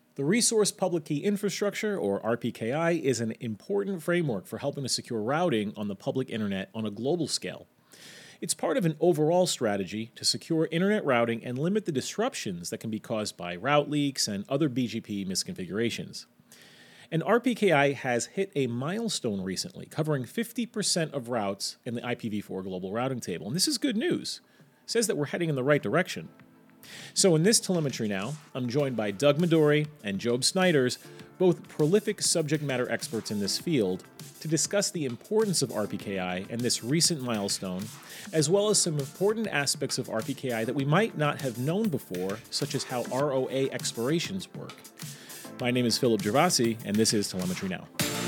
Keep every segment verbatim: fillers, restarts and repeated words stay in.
The Resource Public Key Infrastructure, or R P K I, is an important framework for helping to secure routing on the public internet on a global scale. It's part of an overall strategy to secure internet routing and limit the disruptions that can be caused by route leaks and other B G P misconfigurations. And R P K I has hit a milestone recently, covering fifty percent of routes in the I P v four global routing table. And this is good news. It says that we're heading in the right direction. So in this telemetry now, I'm joined by Doug Midori and Job Snyders, both prolific subject matter experts in this field, to discuss the importance of R P K I and this recent milestone, as well as some important aspects of R P K I that we might not have known before, such as how R O A explorations work. My name is Philip Gervasi, and this is Telemetry Now.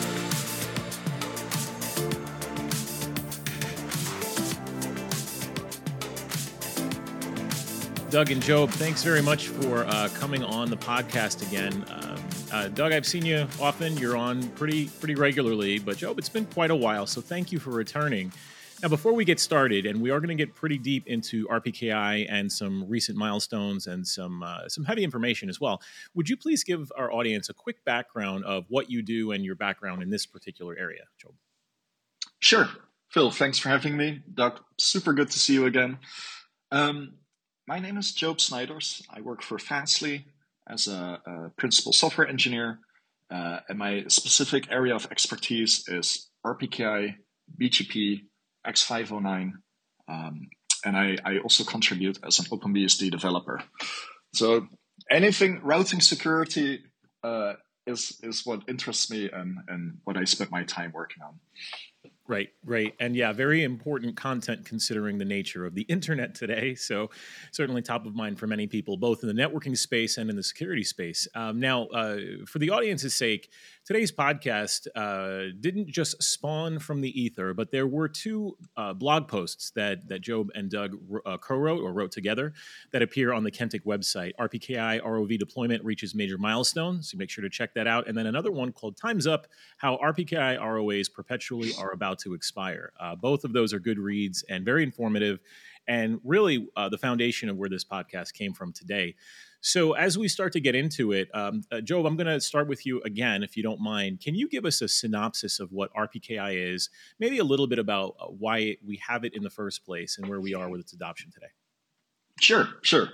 Doug and Job, thanks very much for uh, coming on the podcast again. Um, uh, Doug, I've seen you often. You're on pretty pretty regularly, but Job, it's been quite a while, so thank you for returning. Now, before we get started, and we are going to get pretty deep into R P K I and some recent milestones and some uh, some heavy information as well, would you please give our audience a quick background of what you do and your background in this particular area, Job? Sure. Phil, thanks for having me. Doug, super good to see you again. Um, My name is Job Snyders. I work for Fastly as a, a principal software engineer, uh, and my specific area of expertise is R P K I, B G P, X five oh nine, um, and I, I also contribute as an OpenBSD developer. So anything routing security uh, is is what interests me and, and what I spend my time working on. Right, right. And yeah, very important content considering the nature of the internet today. So certainly top of mind for many people, both in the networking space and in the security space. Um, now, uh, for the audience's sake, today's podcast uh, didn't just spawn from the ether, but there were two uh, blog posts that, that Job and Doug uh, co-wrote or wrote together that appear on the Kentic website. R P K I R O V deployment reaches major milestones, so make sure to check that out. And then another one called Time's Up, how R P K I R O As perpetually are about to expire. Uh, both of those are good reads and very informative, and really uh, the foundation of where this podcast came from today. So as we start to get into it, um, uh, Job, I'm going to start with you again, if you don't mind. Can you give us a synopsis of what R P K I is, maybe a little bit about uh, why we have it in the first place and where we are with its adoption today? Sure, sure.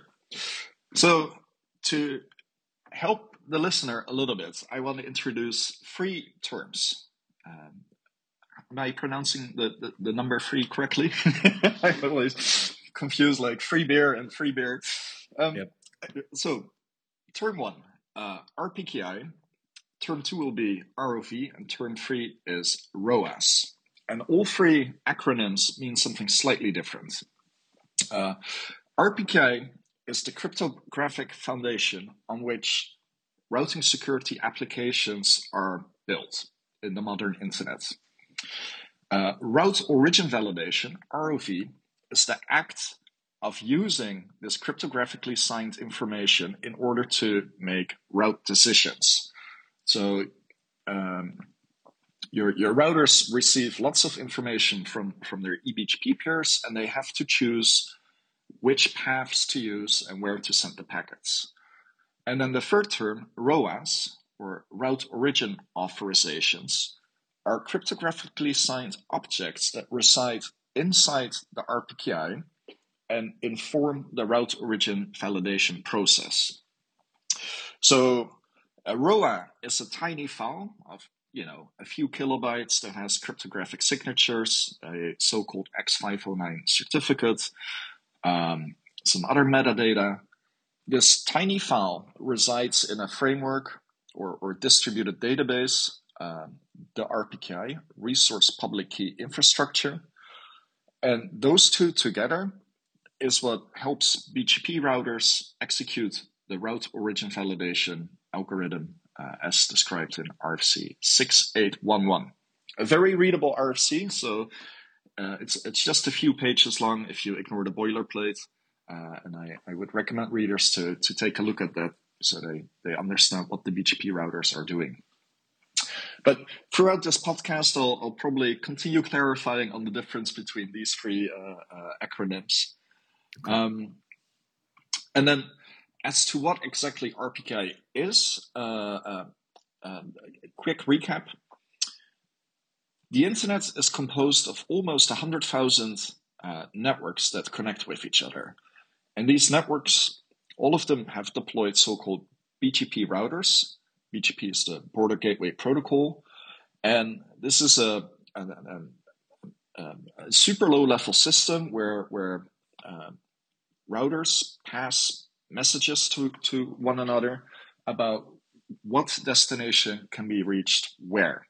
So to help the listener a little bit, I want to introduce three terms. Um, Am I pronouncing the, the, the number three correctly? I'm always confused, like free beer and free beer. Um, yep. So, term one, uh, R P K I. Term two will be R O V, and term three is R O A S. And all three acronyms mean something slightly different. Uh, R P K I is the cryptographic foundation on which routing security applications are built in the modern internet. Uh, route origin validation, R O V, is the act of using this cryptographically signed information in order to make route decisions. So um, your, your routers receive lots of information from, from their E B G P pairs, and they have to choose which paths to use and where to send the packets. And then the third term, R O A S, or route origin authorizations, are cryptographically signed objects that reside inside the R P K I and inform the route origin validation process. So a R O A is a tiny file of, you know, a few kilobytes that has cryptographic signatures, a so-called X five oh nine certificate, um, some other metadata. This tiny file resides in a framework or, or distributed database, um, the R P K I, Resource Public Key Infrastructure. And those two together is what helps B G P routers execute the route origin validation algorithm uh, as described in R F C six eight one one. A very readable R F C, so uh, it's it's just a few pages long if you ignore the boilerplate. Uh, and I, I would recommend readers to, to take a look at that so they, they understand what the B G P routers are doing. But throughout this podcast, I'll, I'll probably continue clarifying on the difference between these three uh, uh, acronyms. Okay. Um, and then as to what exactly R P K I is, uh, uh, um, a quick recap. The internet is composed of almost one hundred thousand uh, networks that connect with each other. And these networks, all of them have deployed so-called B G P routers. B G P is the Border Gateway Protocol. And this is a, a, a, a super low-level system where, where uh, routers pass messages to, to one another about what destination can be reached where.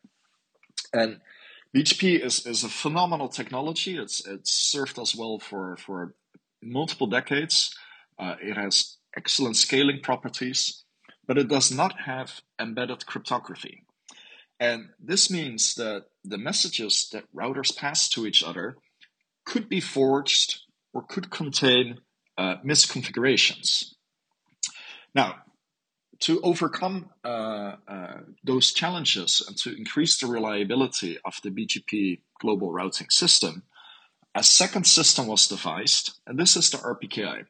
And B G P is, is a phenomenal technology. It's it's served us well for, for multiple decades. Uh, it has excellent scaling properties, but it does not have embedded cryptography. And this means that the messages that routers pass to each other could be forged or could contain uh, misconfigurations. Now, to overcome uh, uh, those challenges and to increase the reliability of the B G P global routing system, a second system was devised, and this is the R P K I.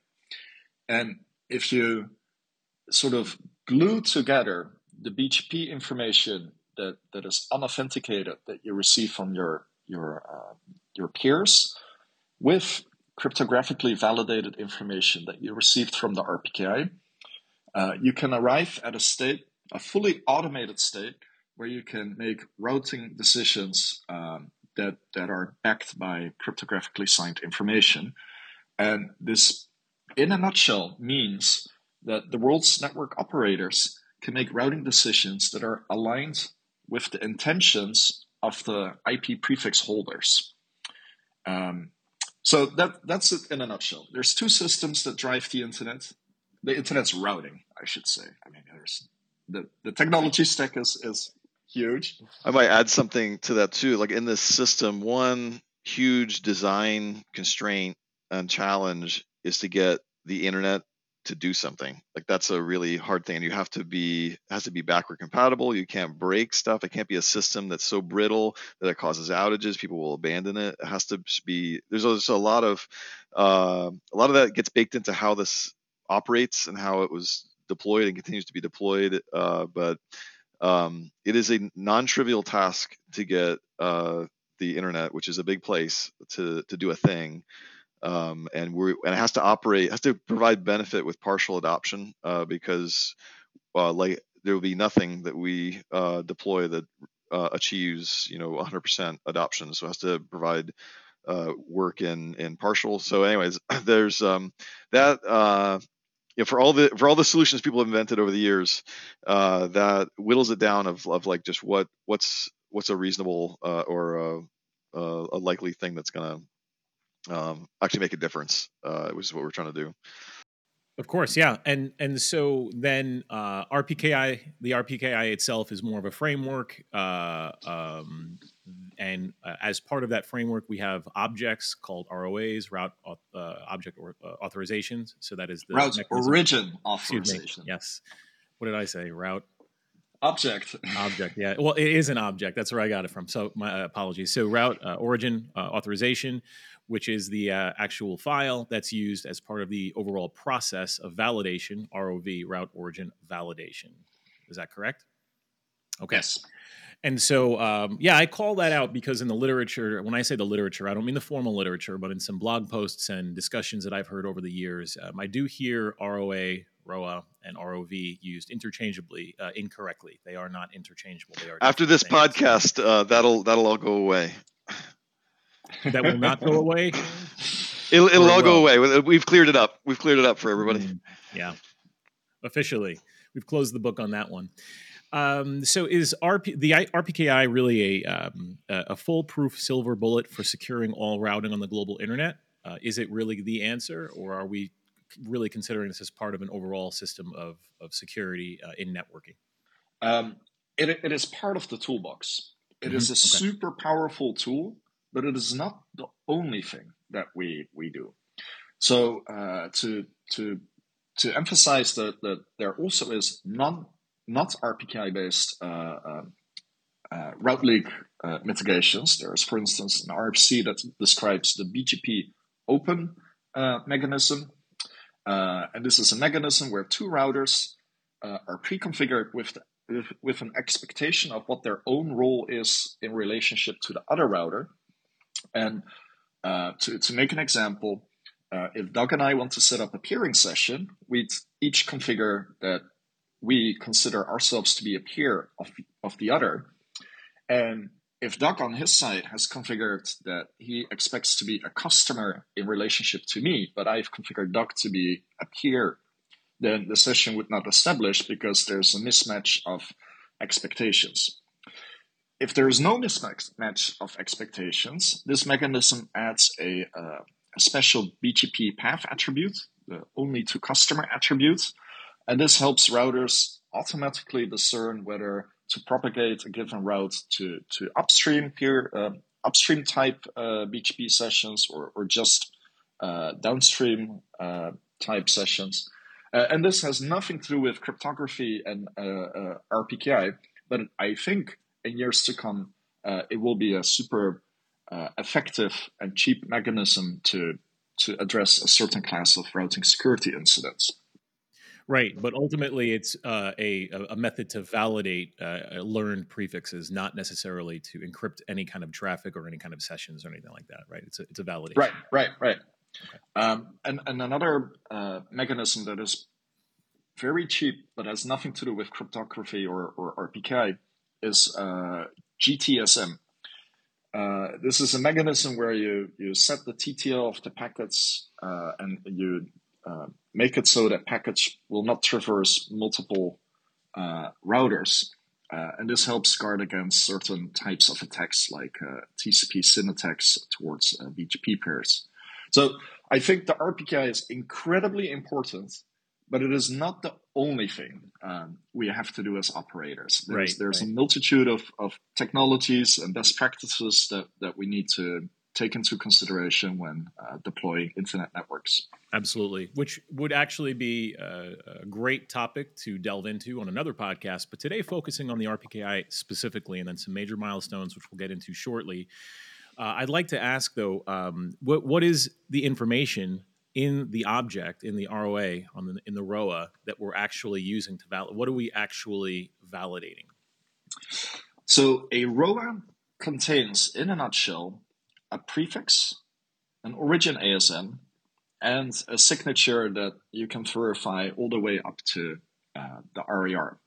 And if you sort of glue together the B G P information that, that is unauthenticated that you receive from your your uh, your peers with cryptographically validated information that you received from the R P K I, uh, you can arrive at a state, a fully automated state, where you can make routing decisions um, that that are backed by cryptographically signed information. And this, in a nutshell, means that the world's network operators can make routing decisions that are aligned with the intentions of the I P prefix holders. Um, so that that's it in a nutshell. There's two systems that drive the internet. The internet's routing, I should say. I mean, there's the, the technology stack is, is huge. I might add something to that too. Like in this system, one huge design constraint and challenge is to get the internet to do something. Like that's a really hard thing. And you have to be, it has to be backward compatible. You can't break stuff. It can't be a system that's so brittle that it causes outages. People will abandon it. It has to be, there's also a lot of, uh, a lot of that gets baked into how this operates and how it was deployed and continues to be deployed. Uh, but um, it is a non-trivial task to get uh, the internet, which is a big place, to to do a thing. Um, and we and it has to operate, has to provide benefit with partial adoption, uh, because uh, like there will be nothing that we uh, deploy that uh, achieves, you know, one hundred percent adoption. So it has to provide uh, work in in partial. So, anyways, there's um, that. Uh, you know, for all the for all the solutions people have invented over the years, uh, that whittles it down of of like just what what's what's a reasonable uh, or a, a likely thing that's gonna Um, actually make a difference, uh, which is what we're trying to do. Of course, yeah, and and so then uh, R P K I, the R P K I itself is more of a framework, uh, um, and uh, as part of that framework, we have objects called R O As, route uh, object or, uh, authorizations. So that is the route mechanism. origin authorization. Yes. What did I say? Route. Object. Object, yeah. Well, it is an object. That's where I got it from. So my uh, apologies. So route uh, origin uh, authorization, which is the uh, actual file that's used as part of the overall process of validation, R O V, route origin validation. Is that correct? Okay. Yes. And so, um, yeah, I call that out because in the literature, when I say the literature, I don't mean the formal literature, but in some blog posts and discussions that I've heard over the years, um, I do hear R O A, R O A, and R O V used interchangeably, uh, incorrectly. They are not interchangeable. They are After this things. podcast, uh, that'll that'll all go away. That will not go away. It'll, it'll all go away. We've cleared it up. We've cleared it up for everybody. Mm, yeah, officially, we've closed the book on that one. Um, so is R P, the R P K I really a um, a foolproof silver bullet for securing all routing on the global internet? Uh, is it really the answer, or are we really considering this as part of an overall system of of security uh, in networking? Um, it, it is part of the toolbox. It mm-hmm. is a okay. super powerful tool, but it is not the only thing that we we do. So uh, to to to emphasize that that there also is non not R P K I-based uh, uh, uh, route leak uh, mitigations. There is, for instance, an R F C that describes the B G P open uh, mechanism. Uh, and this is a mechanism where two routers uh, are pre-configured with, the, with, with an expectation of what their own role is in relationship to the other router. And uh, to, to make an example, uh, if Doug and I want to set up a peering session, we'd each configure that we consider ourselves to be a peer of, of the other. And if Doug on his side has configured that he expects to be a customer in relationship to me, but I've configured Doug to be a peer, then the session would not establish because there's a mismatch of expectations. If there is no mismatch of expectations, this mechanism adds a, uh, a special B G P path attribute, the only to customer attribute, and this helps routers automatically discern whether to propagate a given route to, to upstream peer, uh, upstream type uh, B G P sessions or, or just uh, downstream uh, type sessions. Uh, and this has nothing to do with cryptography and uh, uh, R P K I, but I think in years to come, uh, it will be a super uh, effective and cheap mechanism to, to address a certain class of routing security incidents. Right, but ultimately it's uh, a a method to validate uh, learned prefixes, not necessarily to encrypt any kind of traffic or any kind of sessions or anything like that. Right? It's a it's a validation. Right, right, right. Okay. Um, and and another uh, mechanism that is very cheap but has nothing to do with cryptography or or R P K I is uh, G T S M. Uh, this is a mechanism where you you set the T T L of the packets uh, and you Uh, make it so that packets will not traverse multiple uh, routers. Uh, and this helps guard against certain types of attacks like uh, T C P SYN attacks towards uh, B G P pairs. So I think the R P K I is incredibly important, but it is not the only thing um, we have to do as operators. There's, right, there's right. a multitude of, of technologies and best practices that, that we need to take into consideration when uh, deploying internet networks. Absolutely, which would actually be a, a great topic to delve into on another podcast. But today, focusing on the R P K I specifically, and then some major milestones, which we'll get into shortly. Uh, I'd like to ask, though, um, what what is the information in the object, in the R O A, on the, in the R O A, that we're actually using to validate? What are we actually validating? So a R O A contains, in a nutshell, a prefix, an origin A S N, and a signature that you can verify all the way up to uh, the R A R.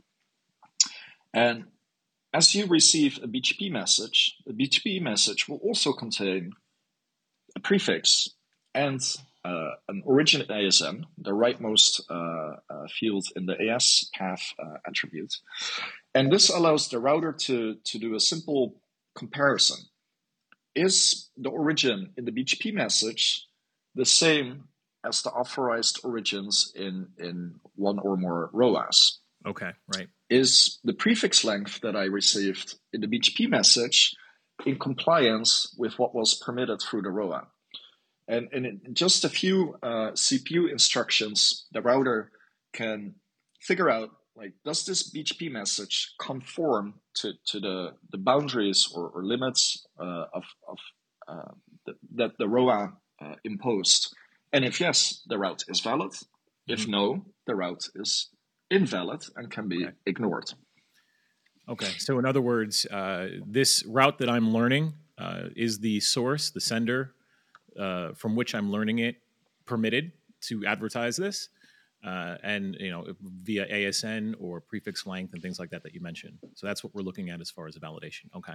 And as you receive a B G P message, the B G P message will also contain a prefix and uh, an origin A S N, the rightmost uh, uh, field in the A S path uh, attribute. And this allows the router to, to do a simple comparison. Is the origin in the B G P message the same as the authorized origins in, in one or more R O As? Okay, right. Is the prefix length that I received in the B G P message in compliance with what was permitted through the R O A? And, and in just a few uh, C P U instructions, the router can figure out, like, does this B G P message conform to, to the, the boundaries or, or limits uh, of, of uh, the, that the R O A uh, imposed? And if yes, the route is valid. Mm-hmm. If no, the route is invalid and can be okay. ignored. Okay. So in other words, uh, this route that I'm learning uh, is the source, the sender uh, from which I'm learning it, permitted to advertise this? Uh, and, you know, via A S N or prefix length and things like that that you mentioned. So that's what we're looking at as far as a validation. Okay.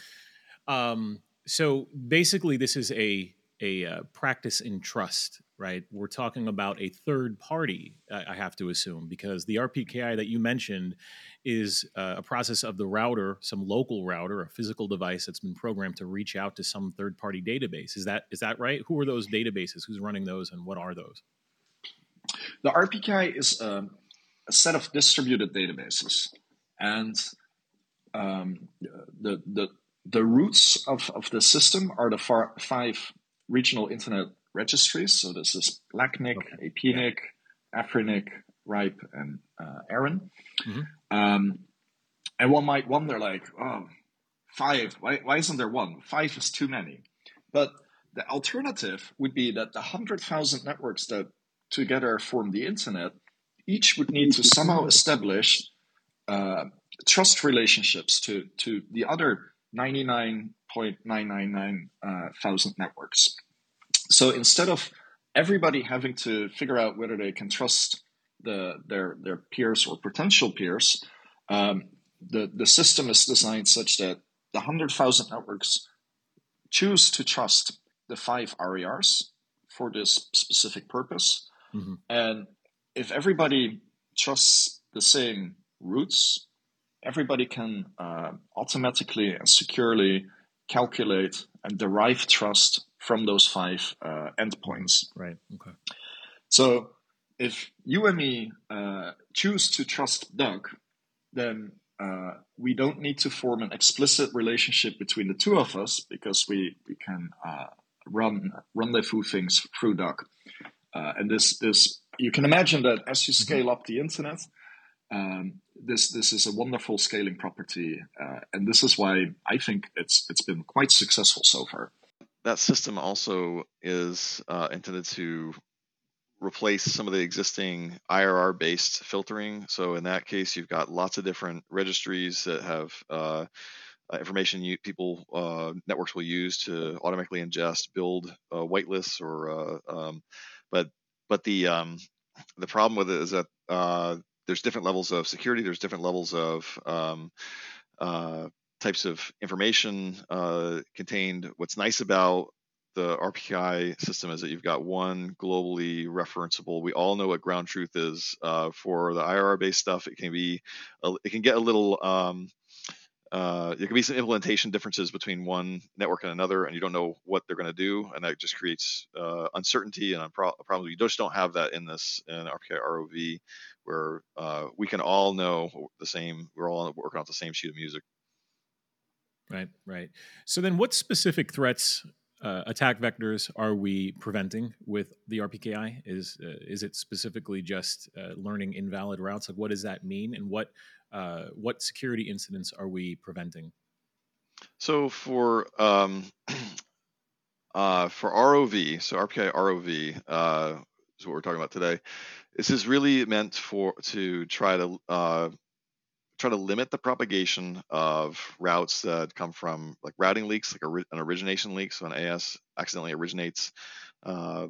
Um, so basically, this is a a uh, practice in trust, right? We're talking about a third party, I, I have to assume, because the R P K I that you mentioned is uh, a process of the router, some local router, a physical device that's been programmed to reach out to some third party database. Is that is that right? Who are those databases? Who's running those, and what are those? The R P K I is um, a set of distributed databases, and um, the the the roots of, of the system are the far, five regional internet registries. So this is LACNIC, okay. APNIC, yeah. AFRINIC, RIPE, and uh, ARIN. Mm-hmm. Um, and one might wonder, like, oh, five, why, why isn't there one? Five is too many. But the alternative would be that the one hundred thousand networks that together form the internet, each would need to somehow establish uh, trust relationships to, to the other ninety-nine point nine nine nine uh, thousand networks. So instead of everybody having to figure out whether they can trust the, their, their peers or potential peers, um, the, the system is designed such that the one hundred thousand networks choose to trust the five R A Rs for this specific purpose. Mm-hmm. And if everybody trusts the same routes, everybody can uh, automatically and securely calculate and derive trust from those five uh, endpoints. Right. Okay. So if you and me uh, choose to trust Doug, then uh, we don't need to form an explicit relationship between the two of us, because we, we can uh, run rendezvous things through Doug. Uh, and this, this, you can imagine that as you scale up the internet, um, this this is a wonderful scaling property, uh, and this is why I think it's it's been quite successful so far. That system also is uh, intended to replace some of the existing I R R-based filtering. So in that case, you've got lots of different registries that have uh, information you, people uh, networks will use to automatically ingest, build uh, whitelists, or uh, um, but but the um, the problem with it is that uh, there's different levels of security. There's different levels of um, uh, types of information uh, contained. What's nice about the R P K I system is that you've got one globally referenceable. We all know what ground truth is. Uh, for the I R R-based stuff, it can be, a, it can get a little. Um, uh, there can be some implementation differences between one network and another, and you don't know what they're going to do, and that just creates uh, uncertainty and a pro- problem. You just don't have that in this in R P K I R O V, where uh, we can all know the same. We're all working off the same sheet of music. Right, right. So then, what specific threats, uh, attack vectors, are we preventing with the R P K I? Is uh, is it specifically just uh, learning invalid routes? Like, what does that mean, and what uh, what security incidents are we preventing? So for um, uh, for R O V, so R P K I R O V uh, is what we're talking about today. This is really meant for to try to uh, try to limit the propagation of routes that come from like routing leaks, like a, an origination leak. So an A S accidentally originates, uh,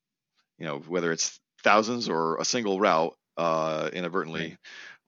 you know, whether it's thousands or a single route uh, inadvertently. Right.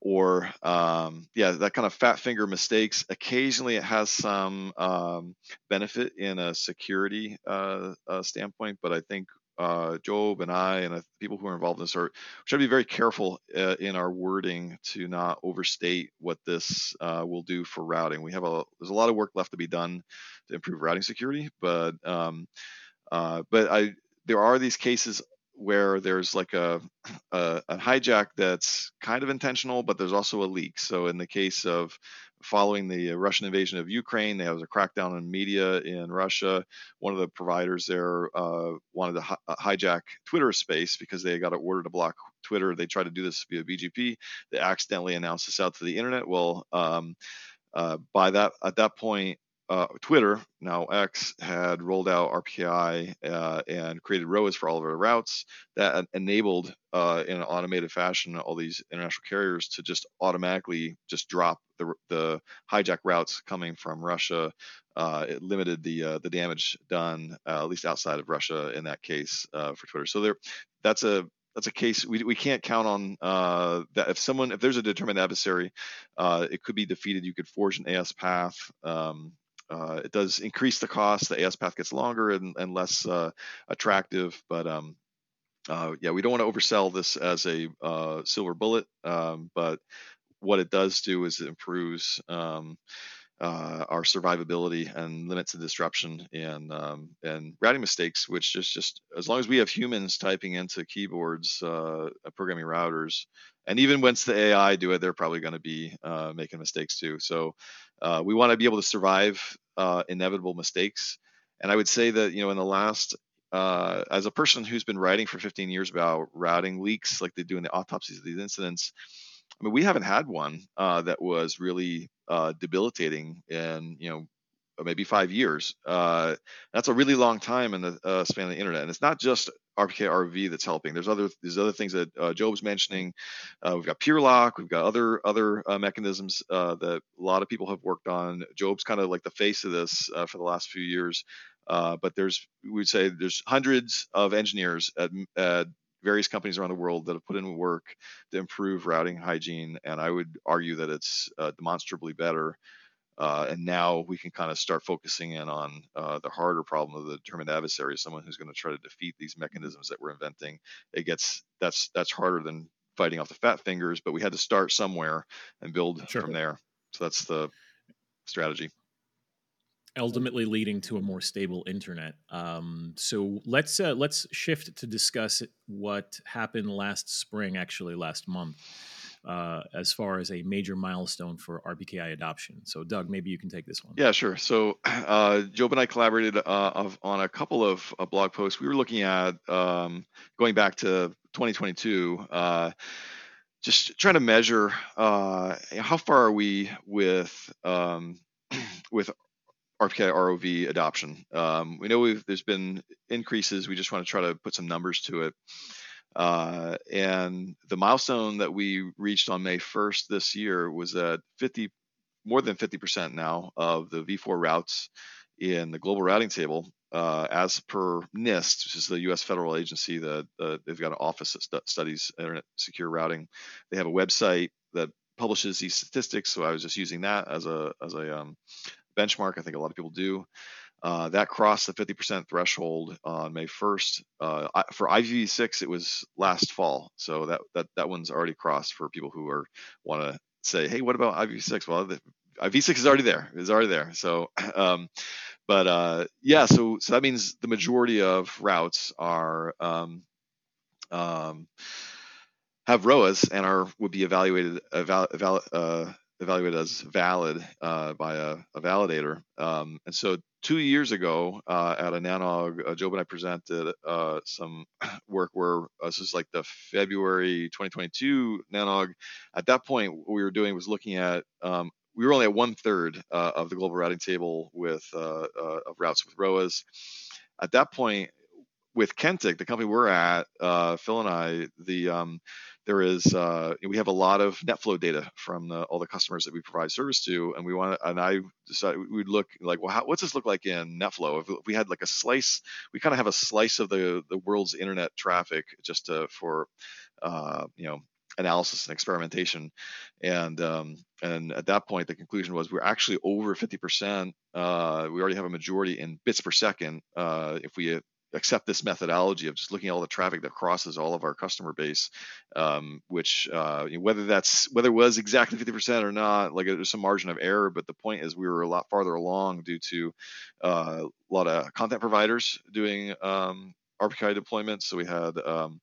Or um, yeah, that kind of fat finger mistakes. Occasionally, it has some um, benefit in a security uh, uh, standpoint, but I think uh, Job and I and uh, people who are involved in this are trying to be very careful uh, in our wording to not overstate what this uh, will do for routing. We have a there's a lot of work left to be done to improve routing security, but um, uh, but I there are these cases where there's like a, a, a hijack that's kind of intentional, but there's also a leak. So in the case of following the Russian invasion of Ukraine, there was a crackdown on media in Russia. One of the providers there uh, wanted to hi- hijack Twitter space because they got an order to block Twitter. They tried to do this via B G P. They accidentally announced this out to the internet. Well, um, uh, by that at that point, Uh, Twitter, now X, had rolled out R P K I uh, and created R O A S for all of their routes that enabled, uh, in an automated fashion, all these international carriers to just automatically just drop the, the hijack routes coming from Russia. Uh, it limited the uh, the damage done, uh, at least outside of Russia in that case uh, for Twitter. So there, that's a that's a case we we can't count on uh, that. If someone if there's a determined adversary, uh, it could be defeated. You could forge an A S path. Um, Uh, it does increase the cost. The A S path gets longer and, and less uh, attractive, but um, uh, yeah, we don't want to oversell this as a uh, silver bullet. Um, but what it does do is it improves um, uh, our survivability and limits the disruption and um, and routing mistakes. Which just just as long as we have humans typing into keyboards, uh, programming routers, and even once the A I do it, they're probably going to be uh, making mistakes too. So uh, we want to be able to survive uh, inevitable mistakes. And I would say that, you know, in the last, uh, as a person who's been writing for fifteen years about routing leaks, like they do in the autopsies of these incidents, I mean, we haven't had one uh, that was really uh, debilitating and, you know, maybe five years. Uh, that's a really long time in the uh, span of the internet, and it's not just R P K R O V that's helping. There's other there's other things that uh, Joe was mentioning. Uh, we've got PeerLock, we've got other other uh, mechanisms uh, that a lot of people have worked on. Jobe's kind of like the face of this uh, for the last few years. Uh, but there's we would say there's hundreds of engineers at, at various companies around the world that have put in work to improve routing hygiene, and I would argue that it's uh, demonstrably better. Uh, and now we can kind of start focusing in on uh, the harder problem of the determined adversary, someone who's going to try to defeat these mechanisms that we're inventing. It gets that's that's harder than fighting off the fat fingers, but we had to start somewhere and build Sure. from there. So that's the strategy. Ultimately leading to a more stable internet. Um, so let's uh, let's shift to discuss what happened last spring, actually last month, uh, as far as a major milestone for R P K I adoption. So Doug, maybe you can take this one. Yeah, sure. So uh, Job and I collaborated uh, of, on a couple of uh, blog posts. We were looking at um, going back to twenty twenty-two. Uh, just trying to measure uh, how far are we with um, with R P K I R O V adoption. Um, we know we've, there's been increases. We just want to try to put some numbers to it. Uh, and the milestone that we reached on May first this year was that fifty, more than fifty percent now of the V four routes in the global routing table, uh, as per NIST, which is the U S federal agency that uh, they've got an office that stu- studies internet secure routing. They have a website that publishes these statistics. So I was just using that as a as a um, benchmark. I think a lot of people do. Uh, that crossed the fifty percent threshold on May first. Uh, for I P v six, it was last fall, so that that that one's already crossed for people who are want to say, hey, what about I P v six? Well, the, I P v six is already there. It's already there. So, um, but uh, yeah, so so that means the majority of routes are um, um, have R O As and are would be evaluated eval, eval, uh, evaluated as valid uh, by a, a validator. Um, and so two years ago uh, at a NANOG, uh, Job and I presented uh, some work where uh, this is like the February twenty twenty-two NANOG. At that point, what we were doing was looking at um, we were only at one third uh, of the global routing table with uh, uh, of routes with R O As. At that point, with Kentic, the company we're at, uh, Phil and I, the um, there is uh, we have a lot of NetFlow data from the, all the customers that we provide service to, and we want and I decided we'd look like, well, how, what's this look like in NetFlow? If we had like a slice, we kind of have a slice of the the world's internet traffic just to, for uh, you know analysis and experimentation, and um, and at that point the conclusion was we're actually over fifty percent. Uh, we already have a majority in bits per second uh, if we accept this methodology of just looking at all the traffic that crosses all of our customer base, um, which uh, whether that's whether it was exactly fifty percent or not, like there's some margin of error, but the point is we were a lot farther along due to uh, a lot of content providers doing um, R P K I deployments. So we had um,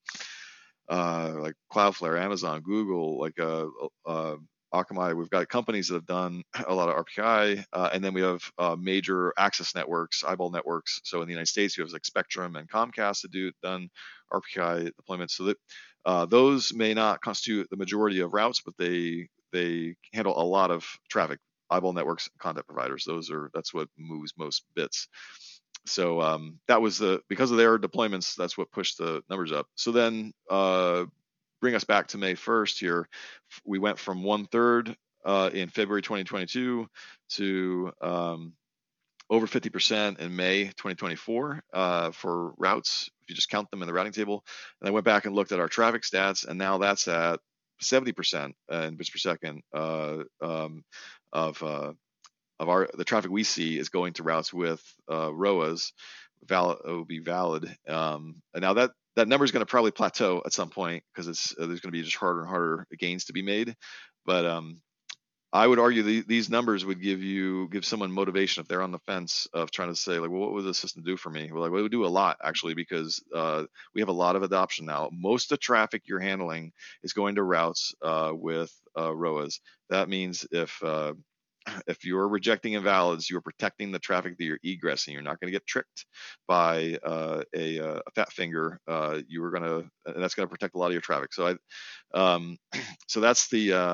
uh, like Cloudflare, Amazon, Google, like uh, uh, Akamai. We've got companies that have done a lot of R P K I, uh, and then we have uh, major access networks, eyeball networks. So in the United States, you have like Spectrum and Comcast that do done R P K I deployments. So that uh, those may not constitute the majority of routes, but they they handle a lot of traffic. Eyeball networks, content providers. Those are that's what moves most bits. So um, that was the because of their deployments, that's what pushed the numbers up. So then uh, bring us back to May first here. We went from one third uh, in February twenty twenty-two to um, over fifty percent in May twenty twenty-four uh, for routes, if you just count them in the routing table. And I went back and looked at our traffic stats, and now that's at seventy percent in bits per second uh, um, of uh, of our the traffic we see is going to routes with uh, R O As. Valid, it will be valid. Um, and now that that number is going to probably plateau at some point because it's uh, there's going to be just harder and harder gains to be made. But um, I would argue the, these numbers would give you give someone motivation if they're on the fence of trying to say like, well, what would the system do for me? Well, like, well, it would do a lot actually because uh, we have a lot of adoption now. Most of the traffic you're handling is going to routes uh, with uh, R O As. That means if uh, if you're rejecting invalids, you're protecting the traffic that you're egressing. You're not going to get tricked by uh, a, a fat finger. Uh, you are going to, and that's going to protect a lot of your traffic. So I, um, so that's the, uh,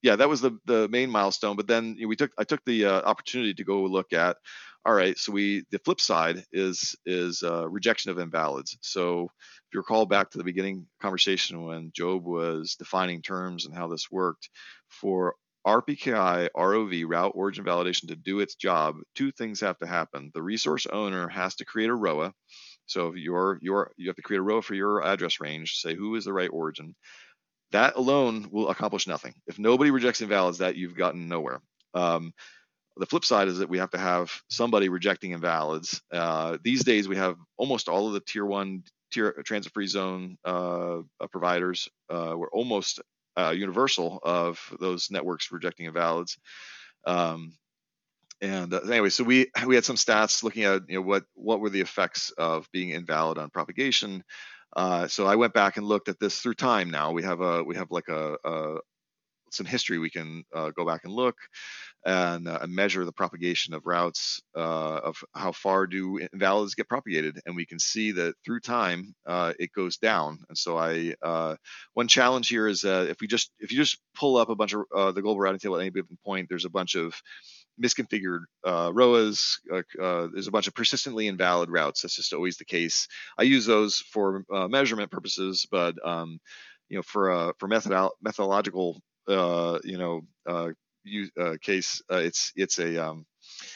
yeah, that was the the main milestone. But then you know, we took I took the uh, opportunity to go look at, all right, so we the flip side is is uh, rejection of invalids. So if you recall back to the beginning conversation when Job was defining terms and how this worked, for R P K I R O V, route origin validation, to do its job, two things have to happen. The resource owner has to create a R O A. So if you're, you're, you have to create a R O A for your address range, say who is the right origin. That alone will accomplish nothing. If nobody rejects invalids, that you've gotten nowhere. Um, the flip side is that we have to have somebody rejecting invalids. Uh, these days, we have almost all of the tier one tier transit-free zone uh, providers. Uh, we're almost uh, universal of those networks rejecting invalids. Um, and uh, anyway, so we we had some stats looking at you know what what were the effects of being invalid on propagation. Uh, so I went back and looked at this through time. Now we have a we have like a, a some history we can uh, go back and look and uh, measure the propagation of routes, uh, of how far do invalids get propagated, and we can see that through time uh, it goes down. And so I uh, one challenge here is that if we just if you just pull up a bunch of uh, the global routing table at any given point, there's a bunch of misconfigured uh, R O As. Uh, uh, there's a bunch of persistently invalid routes. That's just always the case. I use those for uh, measurement purposes, but um, you know, for uh, for methodol- methodological uh, you know uh, use, uh, case, uh, it's it's a um,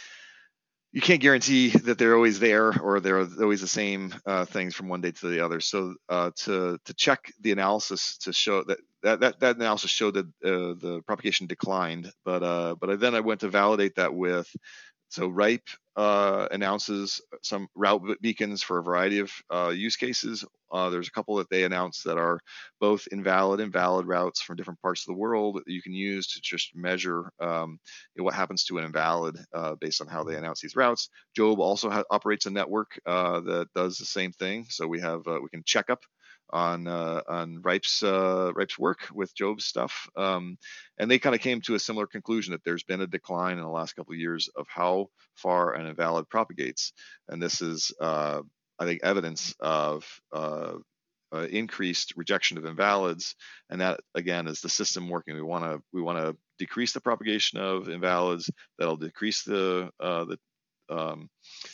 you can't guarantee that they're always there or they're always the same uh, things from one day to the other. So uh, to to check the analysis to show that that that, that analysis showed that uh, the propagation declined, but uh, but I, then I went to validate that with so RIPE uh, announces some route beacons for a variety of uh, use cases. Uh, there's a couple that they announce that are both invalid and valid routes from different parts of the world that you can use to just measure um, you know, what happens to an invalid uh, based on how they announce these routes. Job also ha- operates a network uh, that does the same thing. So we have uh, we can check up on uh, on RIPE's uh, RIPE's work with Job's stuff, um, and they kind of came to a similar conclusion that there's been a decline in the last couple of years of how far an invalid propagates, and this is uh, I think evidence of uh, uh, increased rejection of invalids, and that again is the system working. We want to we want to decrease the propagation of invalids. That'll decrease the uh, the um,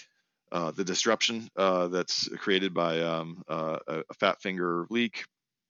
Uh, the disruption uh, that's created by um, uh, a fat finger leak.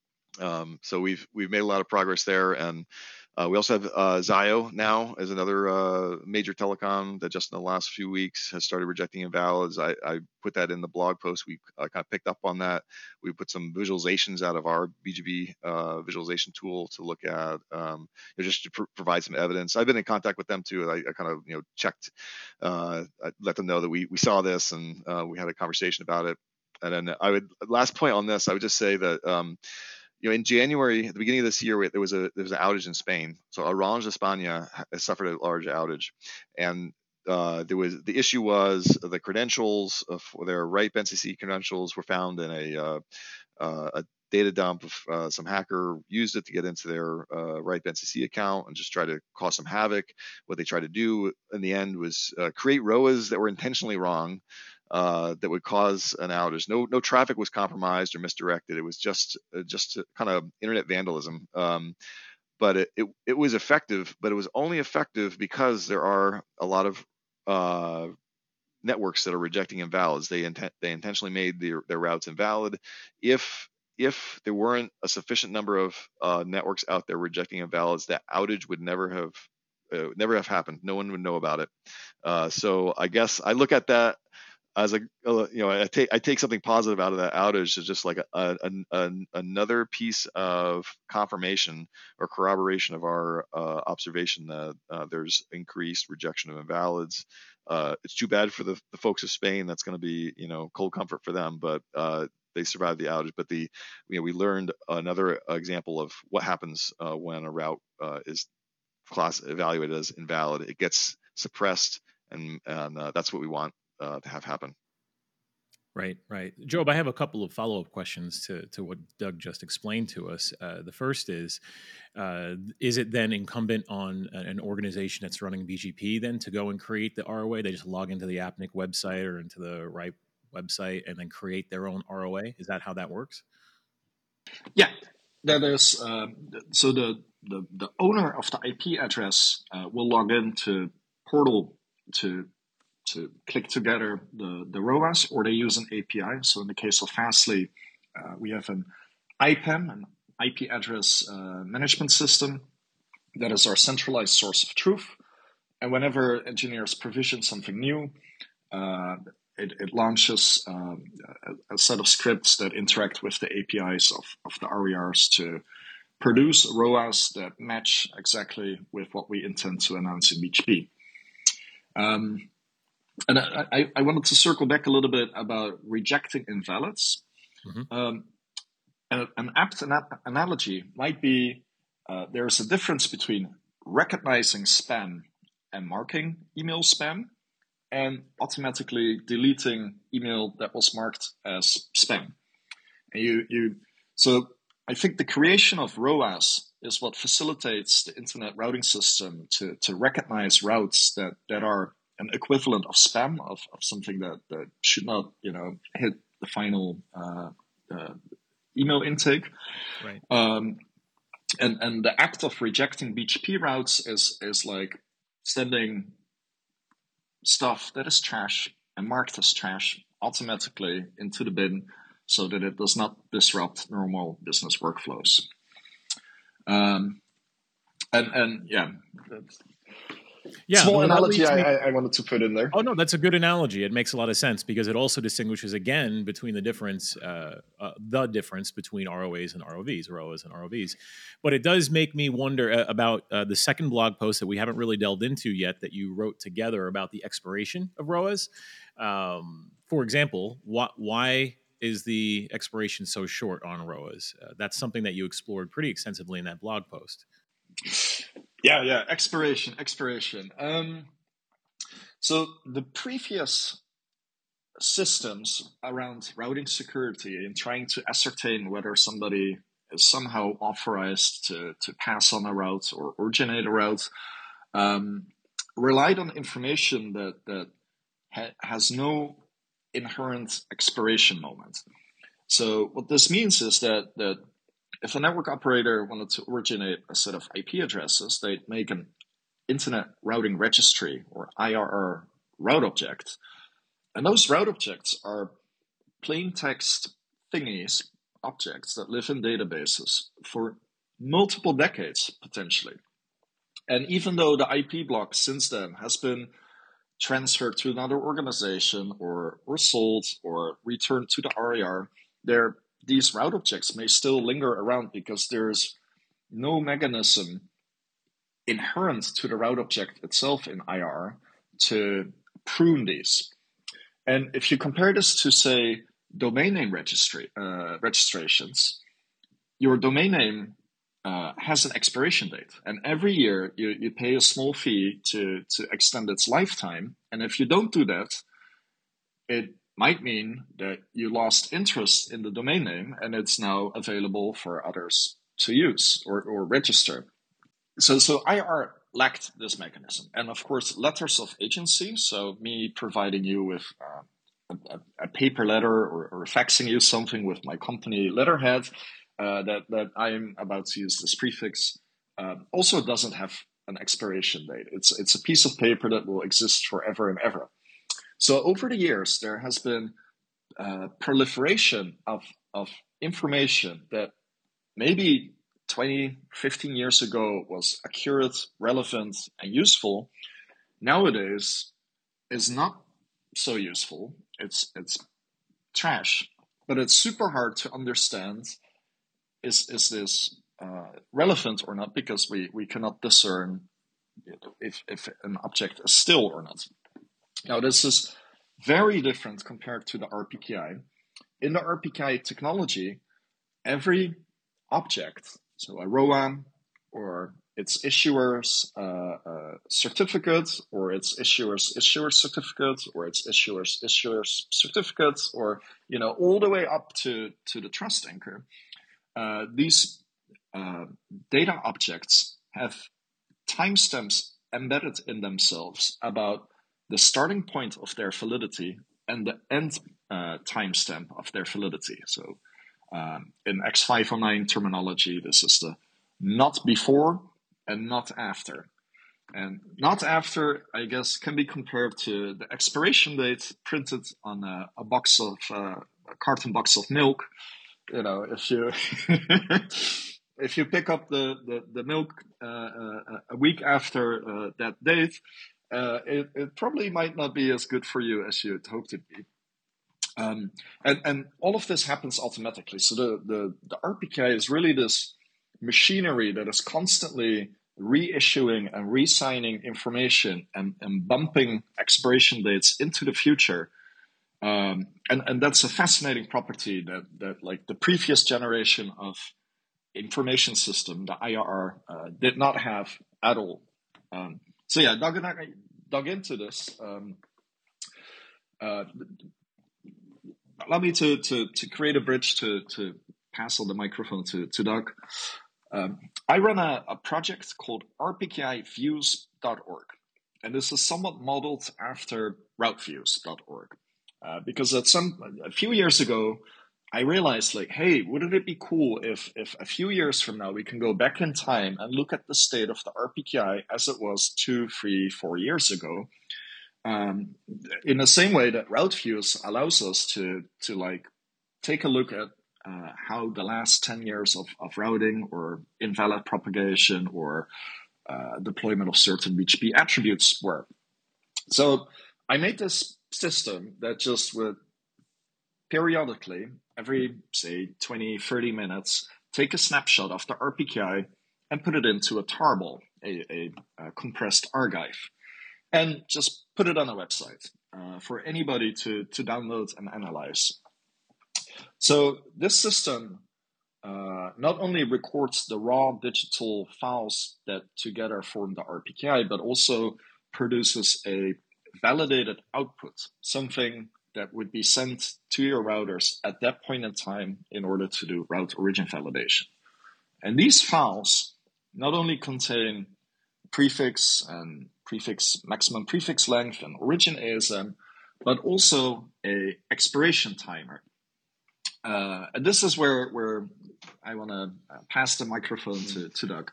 Um, so we've we've made a lot of progress there, and uh, we also have uh, Zayo now as another uh, major telecom that just in the last few weeks has started rejecting invalids. I, I put that in the blog post. We uh, kind of picked up on that. We put some visualizations out of our B G B uh, visualization tool to look at, um, you know, just to pr- provide some evidence. I've been in contact with them too. I, I kind of you know checked, uh, I let them know that we we saw this and uh, we had a conversation about it. And then I would last point on this, I would just say that. Um, You know, in January, at the beginning of this year, there was a there was an outage in Spain. So Orange España suffered a large outage, and uh, there was the issue was the credentials of their RIPE N C C credentials were found in a uh, uh, a data dump. Of, uh, some hacker used it to get into their uh, RIPE N C C account and just try to cause some havoc. What they tried to do in the end was uh, create R O As that were intentionally wrong. Uh, that would cause an outage. No, no traffic was compromised or misdirected. It was just, uh, just kind of internet vandalism. Um, but it, it, it was effective. But it was only effective because there are a lot of uh, networks that are rejecting invalids. They intent, they intentionally made their, their routes invalid. If if there weren't a sufficient number of uh, networks out there rejecting invalids, that outage would never have uh, never have happened. No one would know about it. Uh, so I guess I look at that as a you know I take I take something positive out of that outage as just like a, a, a another piece of confirmation or corroboration of our uh, observation that uh, there's increased rejection of invalids. Uh, it's too bad for the, the folks of Spain. That's going to be you know cold comfort for them, but uh, they survived the outage. But the you know we learned another example of what happens uh, when a route uh, is class evaluated as invalid. It gets suppressed, and and uh, that's what we want Uh, to have happen. Right, right. Job, I have a couple of follow-up questions to, to what Doug just explained to us. Uh, the first is, uh, is it then incumbent on an organization that's running B G P then to go and create the R O A? They just log into the AppNic website or into the RIPE website and then create their own R O A? Is that how that works? Yeah, that is, um, so the the, the owner of the I P address uh, will log into Portal to to click together the, the R O A S, or they use an A P I. So in the case of Fastly, uh, we have an I P A M, an I P address uh, management system. That is our centralized source of truth. And whenever engineers provision something new, uh, it, it launches um, a, a set of scripts that interact with the A P Is of, of the R E Rs to produce R O A S that match exactly with what we intend to announce in B H P. Um, and I, I, I wanted to circle back a little bit about rejecting invalids. Mm-hmm. Um, an, an apt ana- analogy might be uh, there's a difference between recognizing spam and marking email spam, and automatically deleting email that was marked as spam. And you, you, so I think the creation of R O A S is what facilitates the internet routing system to, to recognize routes that, that are an equivalent of spam, of, of something that, that should not, you know, hit the final uh, uh, email intake. Right. Um, and, and the act of rejecting B H P routes is, is like sending stuff that is trash and marked as trash automatically into the bin so that it does not disrupt normal business workflows. Um, and, and yeah, that's yeah, small well, analogy me... I, I wanted to put in there. Oh, no, that's a good analogy. It makes a lot of sense because it also distinguishes, again, between the difference, uh, uh, the difference between R O As and R O Vs, R O As and R O Vs. But it does make me wonder uh, about uh, the second blog post that we haven't really delved into yet that you wrote together about the expiration of R O As. Um, for example, wh- why is the expiration so short on R O As? Uh, that's something that you explored pretty extensively in that blog post. Yeah, yeah, expiration, expiration. Um, so the previous systems around routing security and trying to ascertain whether somebody is somehow authorized to, to pass on a route or originate a route um, relied on information that, that ha- has no inherent expiration moment. So what this means is that, that if a network operator wanted to originate a set of I P addresses, they'd make an Internet Routing Registry, or I R R, route object. And those route objects are plain text thingies, objects that live in databases for multiple decades, potentially. And even though the I P block since then has been transferred to another organization or, or sold or returned to the R E R, there these route objects may still linger around because there's no mechanism inherent to the route object itself in I R R to prune these. And if you compare this to, say, domain name registry uh, registrations, your domain name uh, has an expiration date. And every year you, you pay a small fee to, to extend its lifetime. And if you don't do that, it might mean that you lost interest in the domain name and it's now available for others to use or, or register. So, so I R R lacked this mechanism. And of course, letters of agency, so me providing you with uh, a, a paper letter or, or faxing you something with my company letterhead uh, that, that I'm about to use this prefix, uh, also doesn't have an expiration date. It's, it's a piece of paper that will exist forever and ever. So over the years, there has been uh, proliferation of, of information that maybe twenty, fifteen years ago was accurate, relevant, and useful. Nowadays is not so useful. It's it's trash, but it's super hard to understand is is this uh, relevant or not, because we, we cannot discern if, if an object is still or not. Now, this is very different compared to the R P K I. In the R P K I technology, every object, so a R O A or its issuer's uh, uh, certificate, or its issuer's issuer certificate, or its issuer's issuer's certificate, or you know all the way up to, to the trust anchor, uh, these uh, data objects have timestamps embedded in themselves about the starting point of their validity and the end uh, timestamp of their validity. So um, in X five oh nine terminology, this is the not before and not after. And not after, I guess, can be compared to the expiration date printed on a, a box of uh, a carton box of milk. You know, if you if you pick up the the, the milk uh, uh, a week after uh, that date, uh, it, it probably might not be as good for you as you'd hoped it be. Um, and and all of this happens automatically. So the the the R P K I is really this machinery that is constantly reissuing and re-signing information and, and bumping expiration dates into the future. Um, and, and that's a fascinating property that, that like the previous generation of information system, the I R R, uh, did not have at all. Um, so yeah, dug, dug into this. Um, uh, allow me to, to, to create a bridge to, to pass on the microphone to, to Doug. Um, I run a, a project called R P K I views dot org, and this is somewhat modeled after route views dot org. Uh, because at some a few years ago, I realized, like, hey, wouldn't it be cool if if a few years from now we can go back in time and look at the state of the R P K I as it was two, three, four years ago, um, in the same way that route views allows us to to like take a look at uh, how the last ten years of, of routing or invalid propagation or uh, deployment of certain B G P attributes were. So I made this system that just would periodically, every, say, twenty, thirty minutes, take a snapshot of the R P K I and put it into a tarball, a, a, a compressed archive, and just put it on a website uh, for anybody to, to download and analyze. So this system uh, not only records the raw digital files that together form the R P K I, but also produces a validated output, something that would be sent to your routers at that point in time in order to do route origin validation. And these files not only contain prefix and prefix maximum prefix length and origin A S M, but also a expiration timer. Uh, and this is where, where I want to pass the microphone to, to Doug.